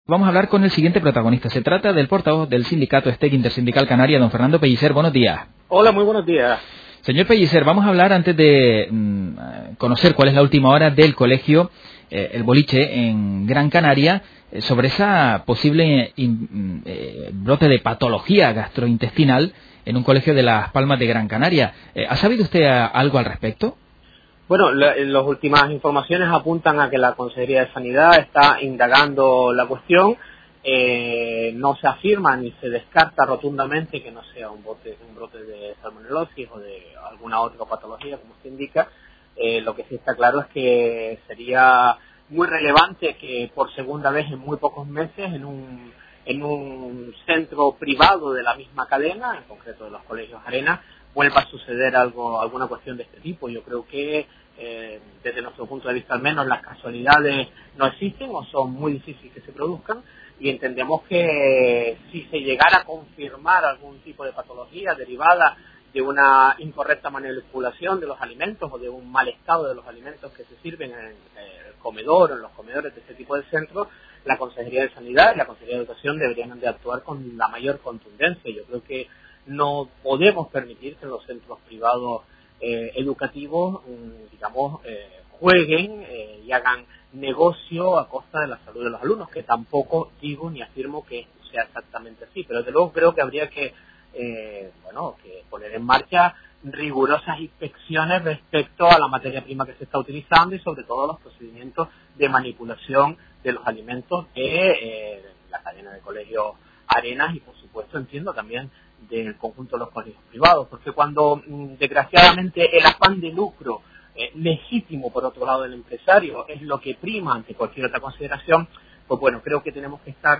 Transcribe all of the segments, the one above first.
Vamos a hablar con el siguiente protagonista. Se trata del portavoz del sindicato STEC Intersindical Canaria, don Fernando Pellicer. Buenos días. Hola, muy buenos días. Señor Pellicer, vamos a hablar antes de conocer cuál es la última hora del colegio El Boliche en Gran Canaria sobre esa posible brote de patología gastrointestinal en un colegio de Las Palmas de Gran Canaria. ¿Ha sabido usted algo al respecto? Bueno, las últimas informaciones apuntan a que la Consejería de Sanidad está indagando la cuestión. No se afirma ni se descarta rotundamente que no sea un brote de salmonelosis o de alguna otra patología, como se indica. Lo que sí está claro es que sería muy relevante que por segunda vez en muy pocos meses en un centro privado de la misma cadena, en concreto de los colegios Arenas, vuelva a suceder alguna cuestión de este tipo. Yo creo que desde nuestro punto de vista al menos las casualidades no existen o son muy difíciles que se produzcan, y entendemos que si se llegara a confirmar algún tipo de patología derivada de una incorrecta manipulación de los alimentos o de un mal estado de los alimentos que se sirven en el comedor o en los comedores de este tipo de centros, la Consejería de Sanidad y la Consejería de Educación deberían de actuar con la mayor contundencia. Yo creo que no podemos permitir que los centros privados educativos, jueguen y hagan negocio a costa de la salud de los alumnos, que tampoco digo ni afirmo que esto sea exactamente así, pero desde luego creo que habría que poner en marcha rigurosas inspecciones respecto a la materia prima que se está utilizando y sobre todo los procedimientos de manipulación de los alimentos de la cadena de colegios Arenas y por supuesto entiendo también del conjunto de los colegios privados, porque cuando desgraciadamente el afán de lucro legítimo por otro lado del empresario es lo que prima ante cualquier otra consideración, pues bueno, creo que tenemos que estar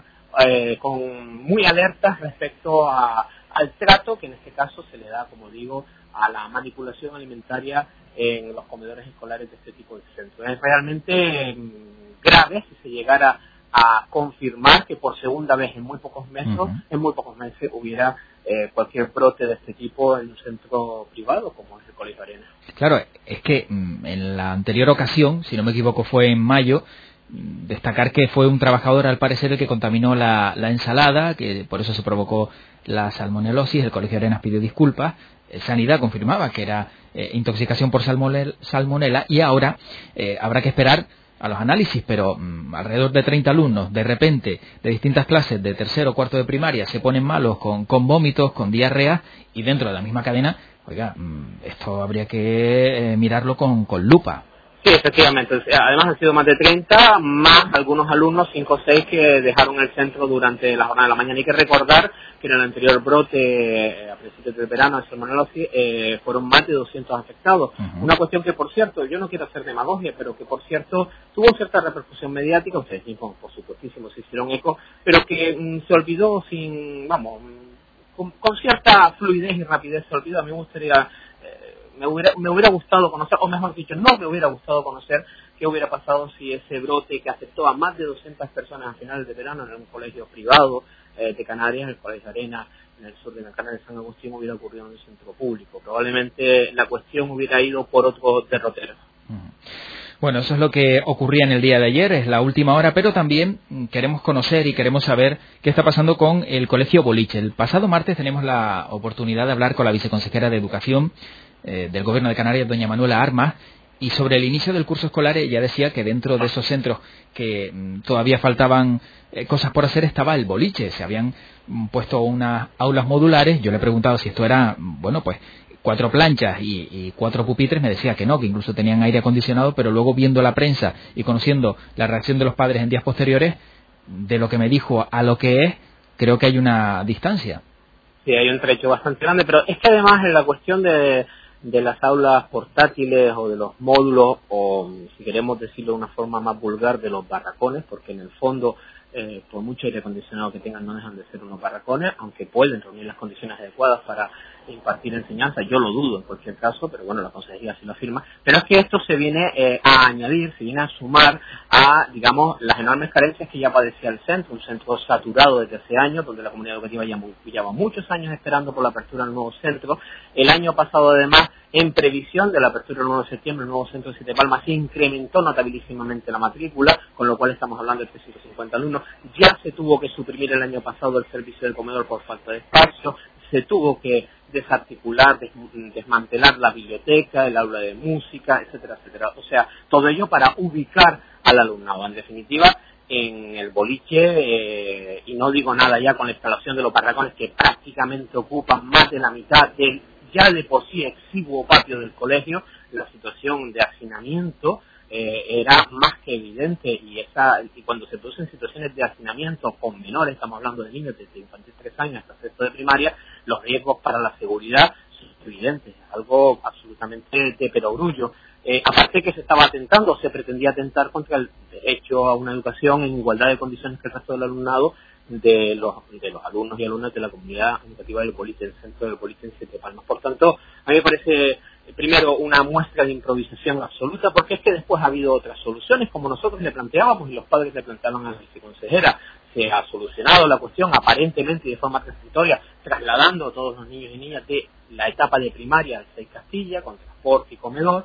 muy alertas respecto al trato que en este caso se le da, como digo, a la manipulación alimentaria en los comedores escolares de este tipo de centros. Es realmente grave si se llegara a confirmar que por segunda vez en muy pocos meses hubiera cualquier brote de este tipo en un centro privado como es el Colegio Arenas. Claro, es que en la anterior ocasión, si no me equivoco fue en mayo, destacar que fue un trabajador al parecer el que contaminó la ensalada, que por eso se provocó la salmonelosis. El Colegio Arenas pidió disculpas, Sanidad confirmaba que era intoxicación por salmonela y ahora habrá que esperar a los análisis, pero alrededor de 30 alumnos de repente de distintas clases de tercero o cuarto de primaria se ponen malos con vómitos, con diarrea, y dentro de la misma cadena, oiga, esto habría que mirarlo con lupa. Sí, efectivamente. Además han sido más de 30, más algunos alumnos, 5 o 6, que dejaron el centro durante la jornada de la mañana. Hay que recordar que en el anterior brote, a principios del verano, de salmonelosis, fueron más de 200 afectados. Una cuestión que, por cierto, yo no quiero hacer demagogia, pero que, por cierto, tuvo cierta repercusión mediática. Ustedes mismos, por supuestísimo, se hicieron eco, pero que se olvidó con cierta fluidez y rapidez se olvidó. A mí me gustaría... Me hubiera gustado conocer, o mejor dicho, no me hubiera gustado conocer qué hubiera pasado si ese brote que afectó a más de 200 personas a finales de verano en un colegio privado de Canarias, el Colegio Arenas, en el sur de la Canaria de San Agustín, hubiera ocurrido en un centro público. Probablemente la cuestión hubiera ido por otro derrotero. Bueno, eso es lo que ocurría en el día de ayer, es la última hora, pero también queremos conocer y queremos saber qué está pasando con el Colegio Boliche. El pasado martes tenemos la oportunidad de hablar con la viceconsejera de Educación del Gobierno de Canarias, doña Manuela Armas, y sobre el inicio del curso escolar ella decía que dentro de esos centros que todavía faltaban cosas por hacer estaba el boliche. Se habían puesto unas aulas modulares. Yo le he preguntado si esto era, 4 planchas y 4 pupitres. Me decía que no, que incluso tenían aire acondicionado, pero luego viendo la prensa y conociendo la reacción de los padres en días posteriores, de lo que me dijo a lo que es, creo que hay una distancia. Sí, hay un trecho bastante grande, pero es que además en la cuestión de las aulas portátiles o de los módulos, o si queremos decirlo de una forma más vulgar, de los barracones, porque en el fondo, por mucho aire acondicionado que tengan, no dejan de ser unos barracones, aunque pueden reunir las condiciones adecuadas para impartir enseñanza. Yo lo dudo en cualquier caso, pero bueno, la consejería sí lo afirma. Pero es que esto se viene a añadir, se viene a sumar a, digamos, las enormes carencias que ya padecía el centro, un centro saturado desde hace años, donde la comunidad educativa ya lleva muchos años esperando por la apertura del nuevo centro. El año pasado, además, en previsión de la apertura del 9 de septiembre, el nuevo centro de Siete Palmas se incrementó notabilísimamente la matrícula, con lo cual estamos hablando de 350 alumnos. Ya se tuvo que suprimir el año pasado el servicio del comedor por falta de espacio, se tuvo que desarticular, desmantelar la biblioteca, el aula de música, etcétera, etcétera. O sea, todo ello para ubicar al alumnado. En definitiva, en el boliche, y no digo nada ya con la instalación de los barracones que prácticamente ocupan más de la mitad del ya de por sí exiguo patio del colegio, la situación de hacinamiento era más que evidente, y cuando se producen situaciones de hacinamiento con menores, estamos hablando de niños desde infantil 3 años hasta sexto de primaria, los riesgos para la seguridad son evidentes, algo absolutamente de perogrullo. Aparte que se estaba atentando, se pretendía atentar contra el derecho a una educación en igualdad de condiciones que el resto del alumnado, de los alumnos y alumnas de la comunidad educativa del Boliche, del centro del Boliche en Siete Palmas. Por tanto, a mí me parece, primero, una muestra de improvisación absoluta, porque es que después ha habido otras soluciones, como nosotros le planteábamos y los padres le planteaban a la viceconsejera. Se ha solucionado la cuestión aparentemente y de forma transitoria, trasladando a todos los niños y niñas de la etapa de primaria al 6 Castilla, con transporte y comedor,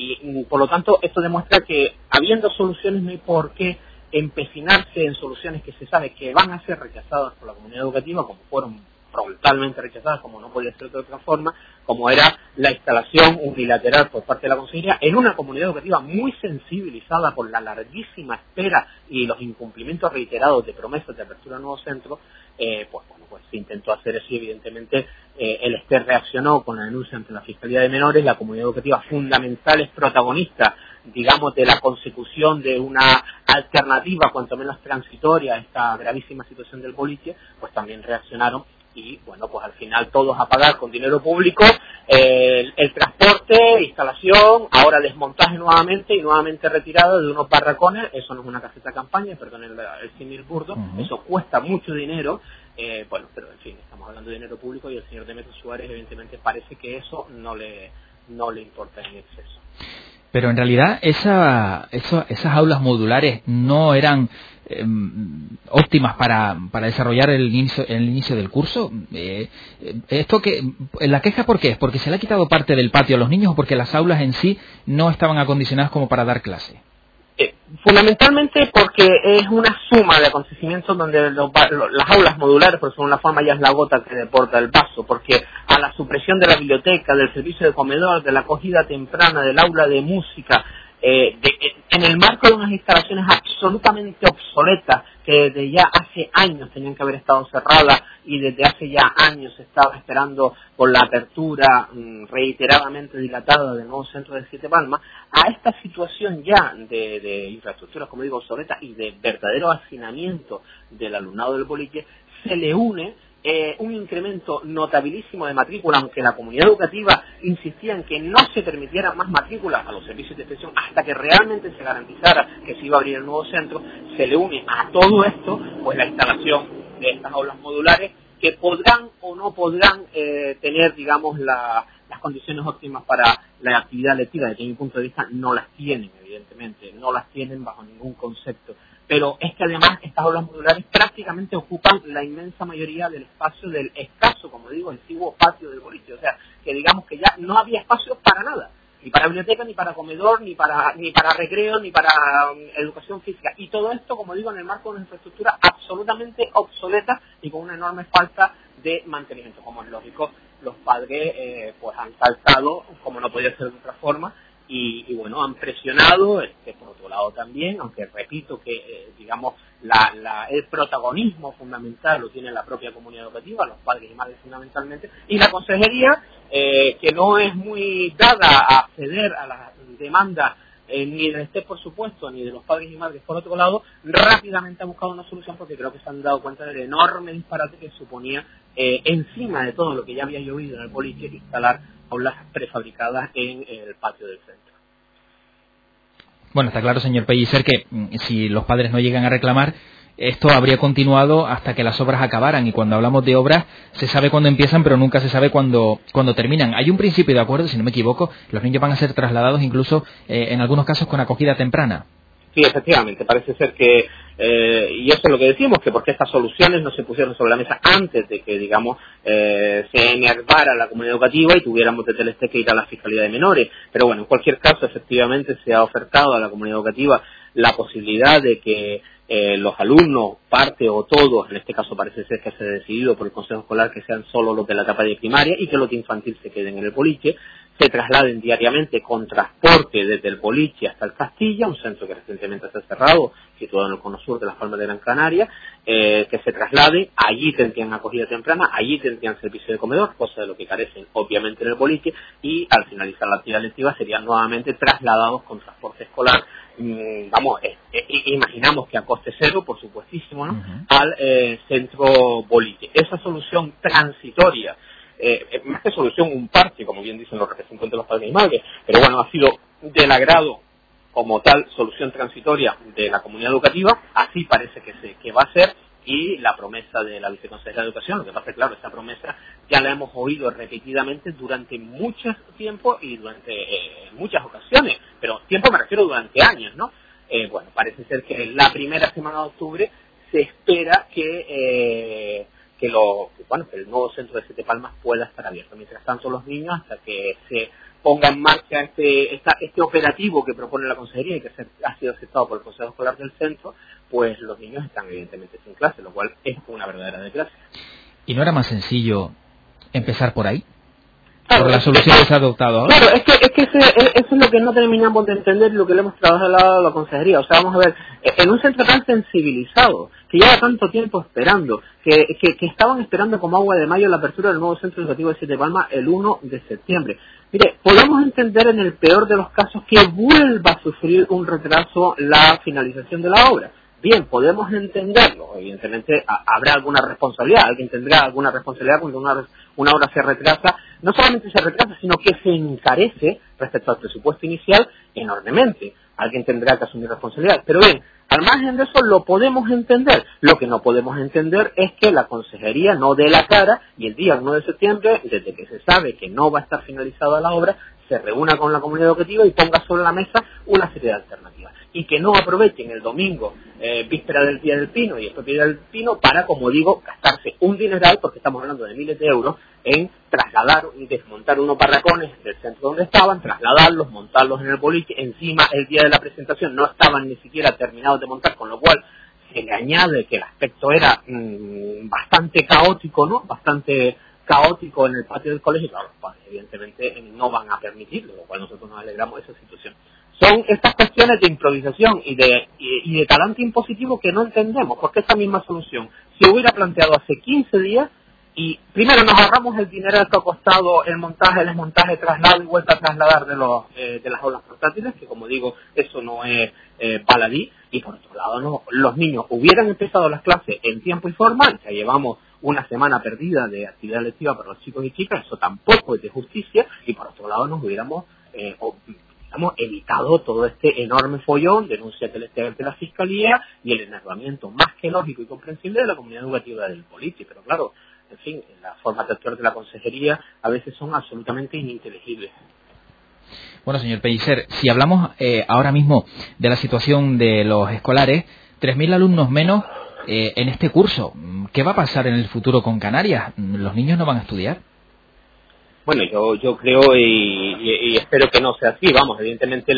y por lo tanto esto demuestra que habiendo soluciones no hay por qué empecinarse en soluciones que se sabe que van a ser rechazadas por la comunidad educativa, como fueron frontalmente rechazadas, como no podía ser de otra forma, como era la instalación unilateral por parte de la consejería en una comunidad educativa muy sensibilizada por la larguísima espera y los incumplimientos reiterados de promesas de apertura de nuevos centros. Pues se intentó hacer eso y evidentemente el ESTER reaccionó con la denuncia ante la Fiscalía de Menores. La comunidad educativa fundamental es protagonista, digamos, de la consecución de una alternativa cuanto menos transitoria a esta gravísima situación del boliche, pues también reaccionaron y bueno, pues al final todos a pagar con dinero público el transporte, instalación, ahora desmontaje nuevamente y nuevamente retirado de unos barracones. Eso no es una caseta de campaña, perdonen el símil burdo, eso cuesta mucho dinero, pero en fin, estamos hablando de dinero público y el señor Demetrio Suárez evidentemente parece que eso no le importa en exceso. Pero en realidad esas aulas modulares no eran óptimas para desarrollar el inicio del curso. Esto que la queja, ¿por qué es? ¿Porque se le ha quitado parte del patio a los niños o porque las aulas en sí no estaban acondicionadas como para dar clase? Fundamentalmente porque es una suma de acontecimientos donde las aulas modulares, por según la forma, ya es la gota que deporta el vaso, porque a la supresión de la biblioteca, del servicio de comedor, de la acogida temprana, del aula de música, en el marco de unas instalaciones absolutamente obsoletas que desde ya hace años tenían que haber estado cerradas y desde hace ya años se estaba esperando por la apertura reiteradamente dilatada del nuevo centro de Siete Palmas, a esta situación ya de infraestructuras, como digo, obsoletas y de verdadero hacinamiento del alumnado del boliche, se le une un incremento notabilísimo de matrícula, aunque la comunidad educativa insistía en que no se permitieran más matrículas a los servicios de extensión hasta que realmente se garantizara que se iba a abrir el nuevo centro. Se le une a todo esto pues la instalación de estas aulas modulares que podrán o no podrán tener, digamos, las condiciones óptimas para la actividad lectiva. Desde mi punto de vista no las tienen, evidentemente, no las tienen bajo ningún concepto. Pero es que además estas aulas modulares prácticamente ocupan la inmensa mayoría del espacio del escaso, como digo, exiguo patio del boliche. O sea, que digamos que ya no había espacio para nada, ni para biblioteca, ni para comedor, ni para recreo, ni para educación física. Y todo esto, como digo, en el marco de una infraestructura absolutamente obsoleta y con una enorme falta de mantenimiento. Como es lógico, los padres pues han saltado, como no podía ser de otra forma, y bueno, han presionado, por otro lado también, aunque repito que, digamos, el protagonismo fundamental lo tiene la propia comunidad educativa, los padres y madres fundamentalmente, y la consejería, que no es muy dada a ceder a las demandas ni del ESTER, por supuesto, ni de los padres y madres, por otro lado, rápidamente ha buscado una solución porque creo que se han dado cuenta del enorme disparate que suponía, encima de todo lo que ya había llovido en el boliche, instalar aulas prefabricadas en el patio del centro. Bueno, está claro, señor Pellicer, que si los padres no llegan a reclamar, esto habría continuado hasta que las obras acabaran, y cuando hablamos de obras se sabe cuándo empiezan pero nunca se sabe cuándo terminan. Hay un principio de acuerdo, si no me equivoco, los niños van a ser trasladados incluso en algunos casos con acogida temprana. Sí, efectivamente, parece ser que, y eso es lo que decimos, que porque estas soluciones no se pusieron sobre la mesa antes de que, digamos, se enervara la comunidad educativa y tuviéramos de Teleste que ir a la Fiscalía de Menores. Pero bueno, en cualquier caso, efectivamente se ha ofertado a la comunidad educativa la posibilidad de que los alumnos, parte o todos, en este caso parece ser que se ha decidido por el Consejo Escolar que sean solo los de la etapa de primaria y que los de infantil se queden en el boliche, se trasladen diariamente con transporte desde el boliche hasta el Castilla, un centro que recientemente se ha cerrado, situado en el cono sur de las Palmas de Gran Canaria, que se trasladen, allí tendrían acogida temprana, allí tendrían servicio de comedor, cosa de lo que carecen obviamente en el boliche, y al finalizar la actividad lectiva serían nuevamente trasladados con transporte escolar, imaginamos que a coste cero, por supuestísimo, ¿no? Al centro boliche. Esa solución transitoria, más que solución, un parche, como bien dicen los representantes de los padres y madres, pero bueno, ha sido del agrado como tal solución transitoria de la comunidad educativa, así parece que va a ser, y la promesa de la viceconsejera de Educación, lo que pasa es claro, esa promesa ya la hemos oído repetidamente durante mucho tiempo y durante muchas ocasiones, pero tiempo me refiero durante años, ¿no? Bueno, parece ser que la primera semana de octubre se espera que el nuevo centro de Siete Palmas pueda estar abierto. Mientras tanto, los niños, hasta que se ponga en marcha este operativo que propone la consejería y que ha sido aceptado por el Consejo Escolar del centro, pues los niños están evidentemente sin clase, lo cual es una verdadera desgracia. ¿Y no era más sencillo empezar por ahí? Claro, por la solución que se ha adoptado ahora. Claro, eso es lo que no terminamos de entender y lo que le hemos trabajado a la consejería. O sea, vamos a ver, en un centro tan sensibilizado, que lleva tanto tiempo esperando, que estaban esperando como agua de mayo la apertura del nuevo centro educativo de Siete Palmas el 1 de septiembre. Mire, podemos entender en el peor de los casos que vuelva a sufrir un retraso la finalización de la obra. Bien, podemos entenderlo, evidentemente habrá alguna responsabilidad, alguien tendrá alguna responsabilidad cuando una obra se retrasa, no solamente se retrasa, sino que se encarece respecto al presupuesto inicial enormemente, alguien tendrá que asumir responsabilidad, pero bien, al margen de eso lo podemos entender, lo que no podemos entender es que la consejería no dé la cara y el día 1 de septiembre, desde que se sabe que no va a estar finalizada la obra, se reúna con la comunidad educativa y ponga sobre la mesa una serie de alternativas. Y que no aprovechen el domingo, víspera del Día del Pino y después Día del Pino, para, como digo, gastarse un dineral, porque estamos hablando de miles de euros, en trasladar y desmontar unos barracones del centro donde estaban, trasladarlos, montarlos en el boliche, encima el día de la presentación no estaban ni siquiera terminados de montar, con lo cual se le añade que el aspecto era bastante caótico, ¿no? Bastante caótico en el patio del colegio, claro, los padres evidentemente no van a permitirlo, lo cual nosotros nos alegramos de esa situación. Son estas cuestiones de improvisación y de talante impositivo que no entendemos, porque esta misma solución se hubiera planteado hace 15 días y primero nos ahorramos el dinero que ha costado el montaje, el desmontaje, traslado y vuelta a trasladar de las aulas portátiles, que como digo, eso no es baladí, y por otro lado los niños hubieran empezado las clases en tiempo y forma, ya llevamos una semana perdida de actividad lectiva para los chicos y chicas, eso tampoco es de justicia, y por otro lado nos hubiéramos evitado todo este enorme follón, denuncia que le esté ante la Fiscalía y el enervamiento más que lógico y comprensible de la comunidad educativa del Politi, pero claro, en fin, las formas de actuar de la consejería a veces son absolutamente ininteligibles. Bueno, señor Pellicer, si hablamos ahora mismo de la situación de los escolares, 3.000 alumnos menos en este curso, ¿qué va a pasar en el futuro con Canarias? ¿Los niños no van a estudiar? Bueno, yo creo y espero que no sea así. Vamos, evidentemente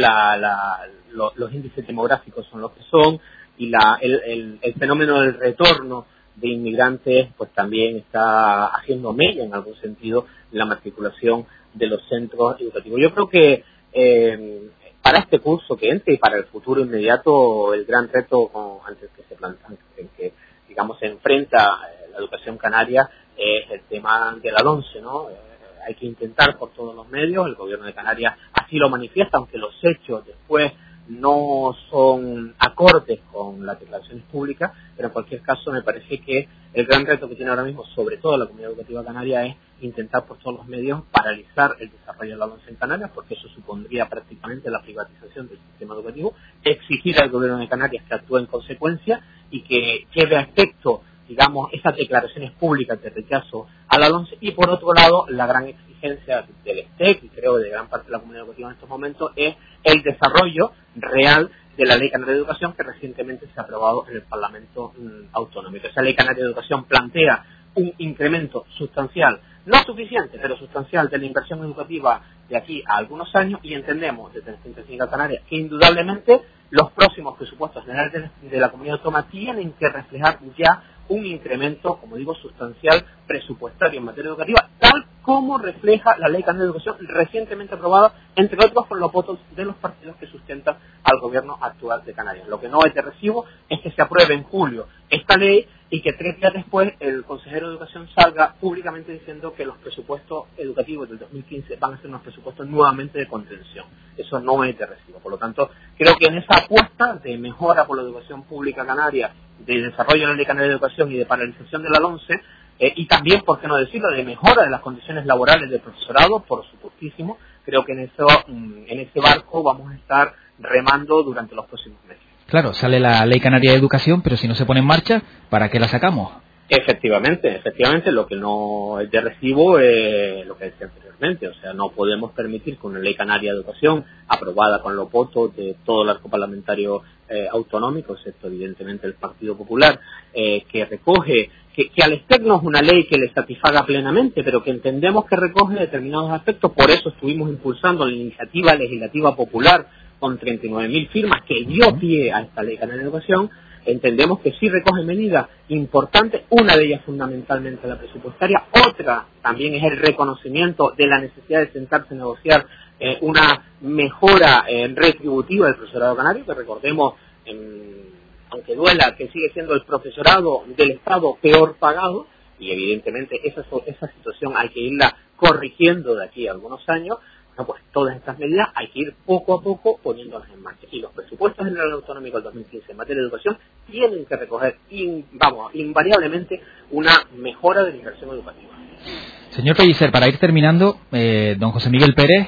los índices demográficos son los que son y el fenómeno del retorno de inmigrantes pues también está haciendo mella en algún sentido la matriculación de los centros educativos. Yo creo que para este curso que entre y para el futuro inmediato el gran reto antes que digamos se enfrenta la educación canaria es el tema de la LONCE, ¿no? Hay que intentar por todos los medios, el gobierno de Canarias así lo manifiesta, aunque los hechos después no son acordes con las declaraciones públicas, pero en cualquier caso me parece que el gran reto que tiene ahora mismo, sobre todo la comunidad educativa canaria, es intentar por todos los medios paralizar el desarrollo de la LONCE en Canarias, porque eso supondría prácticamente la privatización del sistema educativo, exigir al gobierno de Canarias que actúe en consecuencia y que lleve a efecto, digamos, esas declaraciones públicas de rechazo a la LONCE, y por otro lado, la gran exigencia del STEC, y creo de gran parte de la comunidad educativa en estos momentos, es el desarrollo real de la Ley Canaria de Educación, que recientemente se ha aprobado en el Parlamento Autonómico. Esa Ley Canaria de Educación plantea un incremento sustancial, no suficiente, pero sustancial, de la inversión educativa de aquí a algunos años, y entendemos desde la Institución Canaria que indudablemente los próximos presupuestos generales de la comunidad autónoma tienen que reflejar ya un incremento, como digo, sustancial presupuestario en materia educativa, tal como refleja la Ley Canaria de Educación recientemente aprobada, entre otros por los votos de los partidos que sustentan al gobierno actual de Canarias. Lo que no es de recibo es que se apruebe en julio esta ley y que 3 días después el consejero de Educación salga públicamente diciendo que los presupuestos educativos del 2015 van a ser unos presupuestos nuevamente de contención. Eso no es de recibo. Por lo tanto, creo que en esa apuesta de mejora por la educación pública canaria, de desarrollo de la Ley Canaria de Educación y de paralización de la LONCE, y también, por qué no decirlo, de mejora de las condiciones laborales del profesorado, por supuestísimo, creo que en ese barco vamos a estar remando durante los próximos meses. Claro, sale la Ley Canaria de Educación, pero si no se pone en marcha, ¿para qué la sacamos? Efectivamente, lo que no es de recibo es lo que decía anteriormente, o sea, no podemos permitir que una Ley Canaria de Educación aprobada con los votos de todo el arco parlamentario autonómico, excepto evidentemente el Partido Popular, que recoge, que al STEC no es una ley que le satisfaga plenamente, pero que entendemos que recoge determinados aspectos. Por eso estuvimos impulsando la iniciativa legislativa popular con 39.000 firmas que dio pie a esta Ley Canaria de Educación. Entendemos que sí recoge medidas importantes, una de ellas fundamentalmente la presupuestaria, otra también es el reconocimiento de la necesidad de sentarse a negociar una mejora retributiva del profesorado canario, que recordemos, aunque duela, que sigue siendo el profesorado del Estado peor pagado, y evidentemente esa situación hay que irla corrigiendo de aquí a algunos años. Pues todas estas medidas hay que ir poco a poco poniéndolas en marcha. Y los presupuestos generales autonómicos del 2015 en materia de educación tienen que recoger, invariablemente, una mejora de la inversión educativa. Señor Pellicer, para ir terminando, don José Miguel Pérez,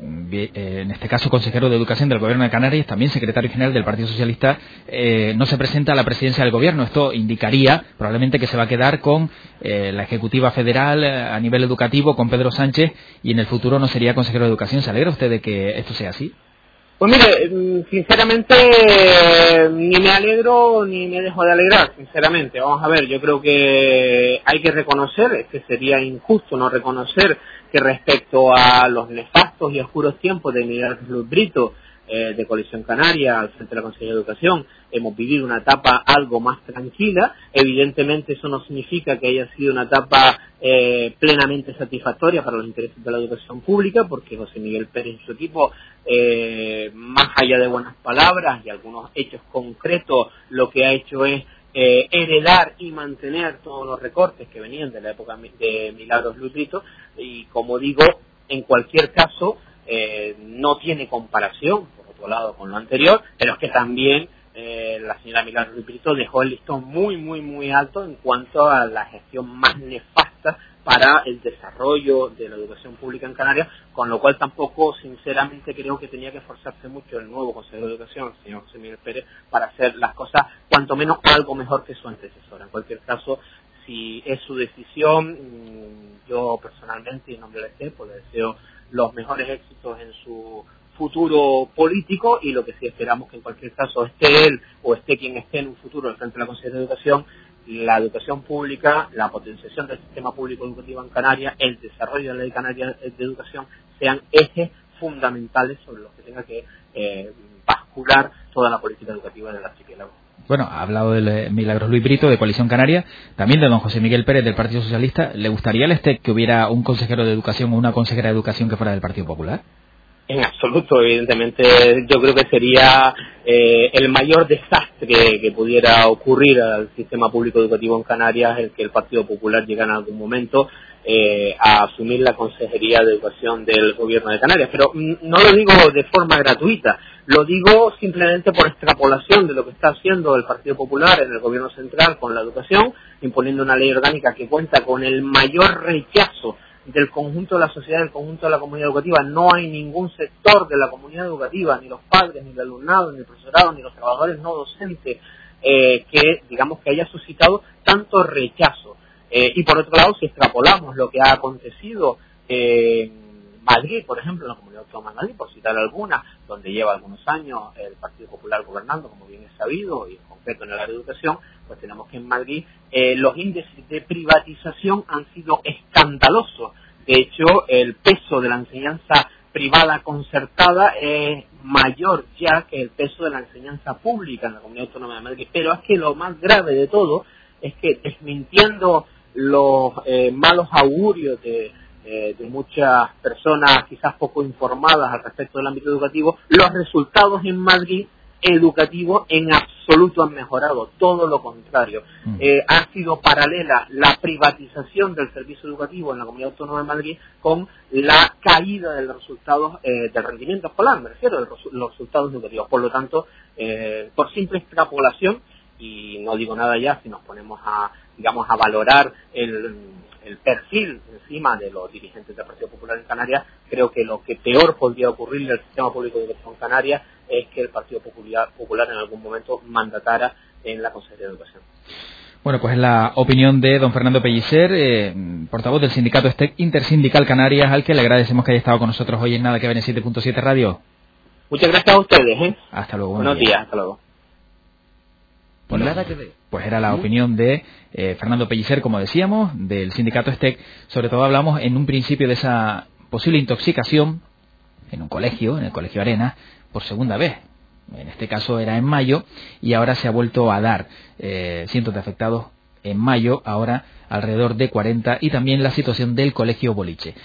en este caso consejero de Educación del Gobierno de Canarias, también secretario general del Partido Socialista, no se presenta a la presidencia del Gobierno. Esto indicaría probablemente que se va a quedar con la Ejecutiva Federal a nivel educativo, con Pedro Sánchez, y en el futuro no sería consejero de Educación. ¿Se alegra usted de que esto sea así? Pues mire, sinceramente, ni me alegro ni me dejo de alegrar, sinceramente. Vamos a ver, yo creo que hay que reconocer, es que sería injusto no reconocer que respecto a los nefastos y oscuros tiempos de Miguel Luz Brito, de Coalición Canaria, al frente de la Consejería de Educación, hemos vivido una etapa algo más tranquila. Evidentemente eso no significa que haya sido una etapa plenamente satisfactoria para los intereses de la educación pública, porque José Miguel Pérez y su equipo, más allá de buenas palabras y algunos hechos concretos, lo que ha hecho es heredar y mantener todos los recortes que venían de la época de Milagros Luis Brito, y como digo, en cualquier caso no tiene comparación, por otro lado, con lo anterior, pero es que también la señora Milagros Luis Brito dejó el listón muy alto en cuanto a la gestión más nefasta para el desarrollo de la educación pública en Canarias, con lo cual tampoco, sinceramente, creo que tenía que esforzarse mucho el nuevo consejero de Educación, el señor José Miguel Pérez, para hacer las cosas cuanto menos algo mejor que su antecesora. En cualquier caso, si es su decisión, yo personalmente, en nombre del STEC, pues le deseo los mejores éxitos en su futuro político, y lo que sí esperamos que en cualquier caso esté él o esté quien esté en un futuro al frente de la Consejería de Educación, la educación pública, la potenciación del sistema público educativo en Canarias, el desarrollo de la Ley Canaria de Educación sean ejes fundamentales sobre los que tenga que bascular toda la política educativa del archipiélago. Bueno, ha hablado de Milagros Luis Brito, de Coalición Canaria, también de don José Miguel Pérez, del Partido Socialista. ¿Le gustaría al STEC que hubiera un consejero de Educación o una consejera de Educación que fuera del Partido Popular? En absoluto, evidentemente, yo creo que sería el mayor desastre que pudiera ocurrir al sistema público educativo en Canarias el que el Partido Popular llegara en algún momento a asumir la Consejería de Educación del Gobierno de Canarias. Pero no lo digo de forma gratuita, lo digo simplemente por extrapolación de lo que está haciendo el Partido Popular en el Gobierno Central con la educación, imponiendo una ley orgánica que cuenta con el mayor rechazo del conjunto de la sociedad, del conjunto de la comunidad educativa. No hay ningún sector de la comunidad educativa, ni los padres, ni el alumnado, ni el profesorado, ni los trabajadores no docentes, que digamos que haya suscitado tanto rechazo. Y por otro lado, si extrapolamos lo que ha acontecido en Madrid, por ejemplo, en la Comunidad Autónoma de Madrid, por citar alguna, donde lleva algunos años el Partido Popular gobernando, como bien es sabido, y en concreto en el área de educación, pues tenemos que en Madrid los índices de privatización han sido escandalosos. De hecho, el peso de la enseñanza privada concertada es mayor ya que el peso de la enseñanza pública en la Comunidad Autónoma de Madrid. Pero es que lo más grave de todo es que, desmintiendo los malos augurios de muchas personas quizás poco informadas al respecto del ámbito educativo, los resultados en Madrid educativos en absoluto han mejorado, todo lo contrario. Ha sido paralela la privatización del servicio educativo en la Comunidad Autónoma de Madrid con la caída de los resultados del rendimiento escolar, me refiero a los resultados educativos. Por lo tanto, por simple extrapolación, y no digo nada ya si nos ponemos a valorar el perfil encima de los dirigentes del Partido Popular en Canarias, creo que lo que peor podría ocurrirle al sistema público de educación en Canarias es que el Partido Popular en algún momento mandatara en la Consejería de Educación. Bueno, pues es la opinión de don Fernando Pellicer, portavoz del sindicato Intersindical Canarias, al que le agradecemos que haya estado con nosotros hoy en Nada que Ver en 7.7 Radio. Muchas gracias a ustedes. Hasta luego. Buenos días, hasta luego. Pues nada que ver. Pues era la opinión de Fernando Pellicer, como decíamos, del sindicato STEC. Sobre todo hablamos en un principio de esa posible intoxicación en un colegio, en el Colegio Arenas, por segunda vez. En este caso era en mayo y ahora se ha vuelto a dar cientos de afectados en mayo, ahora alrededor de 40, y también la situación del Colegio Boliche.